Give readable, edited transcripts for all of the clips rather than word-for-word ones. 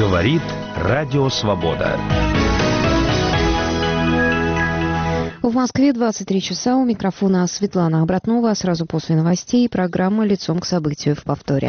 Говорит Радио Свобода. В Москве 23 часа. У микрофона Светлана Обратнова. Сразу после новостей программа «Лицом к событию» в повторе.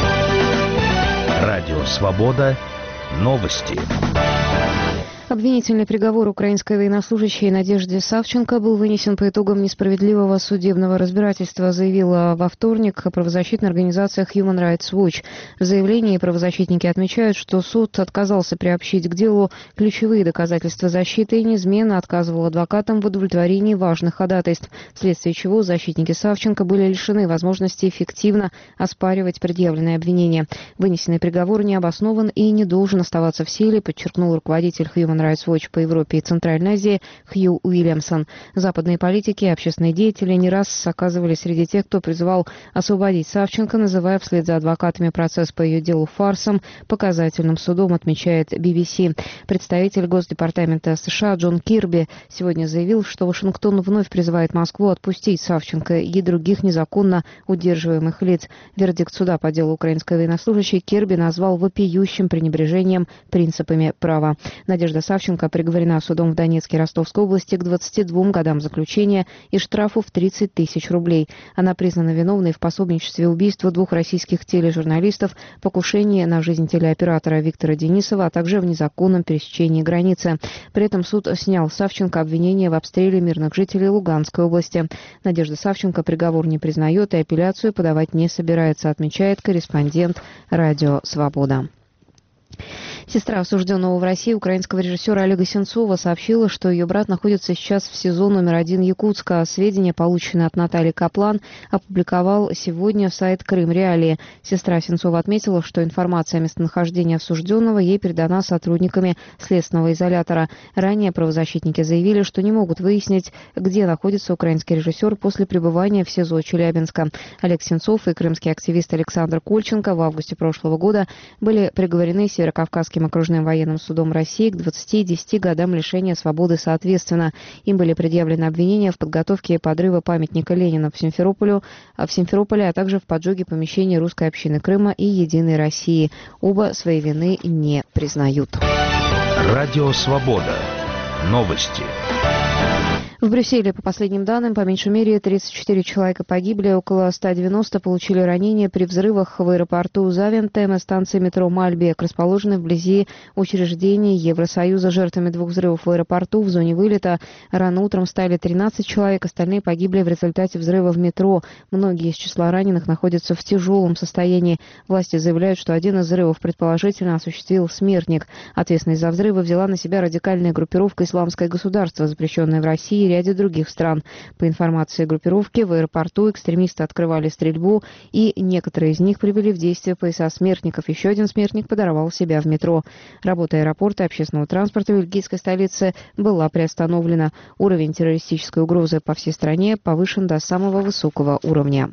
Радио Свобода. Новости. Обвинительный приговор украинской военнослужащей Надежде Савченко был вынесен по итогам несправедливого судебного разбирательства, заявила во вторник правозащитная организация Human Rights Watch. В заявлении правозащитники отмечают, что суд отказался приобщить к делу ключевые доказательства защиты и неизменно отказывал адвокатам в удовлетворении важных ходатайств, вследствие чего защитники Савченко были лишены возможности эффективно оспаривать предъявленные обвинения. Вынесенный приговор не обоснован и не должен оставаться в силе, подчеркнул руководитель Human Rights Watch по Европе и Центральной Азии Хью Уильямсон. Западные политики и общественные деятели не раз оказывались среди тех, кто призывал освободить Савченко, называя вслед за адвокатами процесс по ее делу фарсом, показательным судом, отмечает BBC. Представитель Госдепартамента США Джон Кирби сегодня заявил, что Вашингтон вновь призывает Москву отпустить Савченко и других незаконно удерживаемых лиц. Вердикт суда по делу украинской военнослужащей Кирби назвал вопиющим пренебрежением принципами права. Надежда Савченко приговорена судом в Донецкой и Ростовской области к 22 годам заключения и штрафу в 30 тысяч рублей. Она признана виновной в пособничестве убийству двух российских тележурналистов, покушении на жизнь телеоператора Виктора Денисова, а также в незаконном пересечении границы. При этом суд снял Савченко обвинение в обстреле мирных жителей Луганской области. Надежда Савченко приговор не признает и апелляцию подавать не собирается, отмечает корреспондент «Радио Свобода». Сестра осужденного в России украинского режиссера Олега Сенцова сообщила, что ее брат находится сейчас в СИЗО номер 1 Якутска. Сведения, полученные от Натальи Каплан, опубликовал сегодня сайт «Крым Реалии». Сестра Сенцова отметила, что информация о местонахождении осужденного ей передана сотрудниками следственного изолятора. Ранее правозащитники заявили, что не могут выяснить, где находится украинский режиссер после пребывания в СИЗО Челябинска. Олег Сенцов и крымский активист Александр Кольченко в августе прошлого года были приговорены Северокавказским окружным военным судом России к 20 и 10 годам лишения свободы соответственно. Им были предъявлены обвинения в подготовке подрыва памятника Ленина в Симферополе, а также в поджоге помещений русской общины Крыма и Единой России. Оба своей вины не признают. Радио Свобода. Новости. В Брюсселе, по последним данным, по меньшей мере 34 человека погибли, около 190 получили ранения при взрывах в аэропорту Завентем и станции метро Мальбек, расположенной вблизи учреждений Евросоюза. Жертвами двух взрывов в аэропорту в зоне вылета рано утром стали 13 человек, остальные погибли в результате взрыва в метро. Многие из числа раненых находятся в тяжелом состоянии. Власти заявляют, что один из взрывов предположительно осуществил смертник. Ответственность за взрывы взяла на себя радикальная группировка «Исламское государство», запрещенная в России и ряде других стран. По информации группировки, в аэропорту экстремисты открывали стрельбу, и некоторые из них привели в действие пояса смертников. Еще один смертник подорвал себя в метро. Работа аэропорта и общественного транспорта в бельгийской столице была приостановлена. Уровень террористической угрозы по всей стране повышен до самого высокого уровня.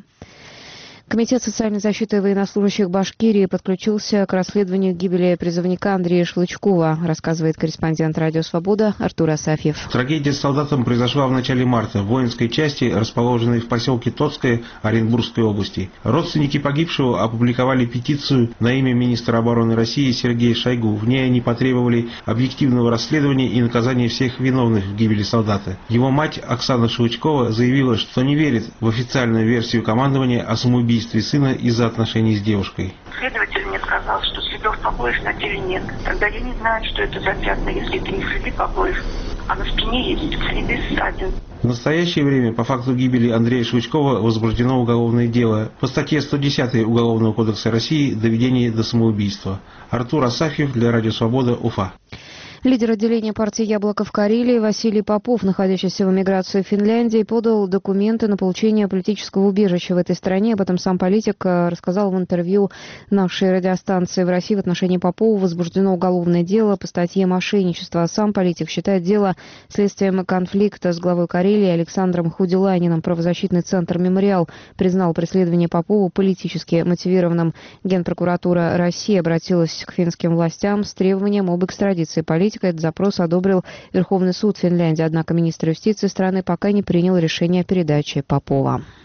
Комитет социальной защиты военнослужащих Башкирии подключился к расследованию гибели призывника Андрея Шлычкова, рассказывает корреспондент «Радио Свобода» Артур Асафьев. Трагедия с солдатом произошла в начале марта в воинской части, расположенной в поселке Тотское Оренбургской области. Родственники погибшего опубликовали петицию на имя министра обороны России Сергея Шойгу. В ней они потребовали объективного расследования и наказания всех виновных в гибели солдата. Его мать Оксана Шлычкова заявила, что не верит в официальную версию командования о самоубийстве сына из-за отношений с девушкой. Следователь мне сказал, что следов побоев на теле нет. Тогда я не знаю, что это за пятна, если это не следы побоев, а на спине есть следы ссадин. В настоящее время по факту гибели Андрея Шлычкова возбуждено уголовное дело по статье 110 Уголовного кодекса России «Доведение до самоубийства». Артур Асафьев для Радио Свобода, Уфа. Лидер отделения партии «Яблоко» в Карелии Василий Попов, находящийся в эмиграции в Финляндии, подал документы на получение политического убежища в этой стране. Об этом сам политик рассказал в интервью нашей радиостанции. В России в отношении Попова возбуждено уголовное дело по статье «Мошенничество». А сам политик считает дело следствием конфликта с главой Карелии Александром Худилайниным. Правозащитный центр «Мемориал» признал преследование Попова политически мотивированным. Генпрокуратура России обратилась к финским властям с требованием об экстрадиции политика. Этот запрос одобрил Верховный суд Финляндии, однако министр юстиции страны пока не принял решение о передаче Попова.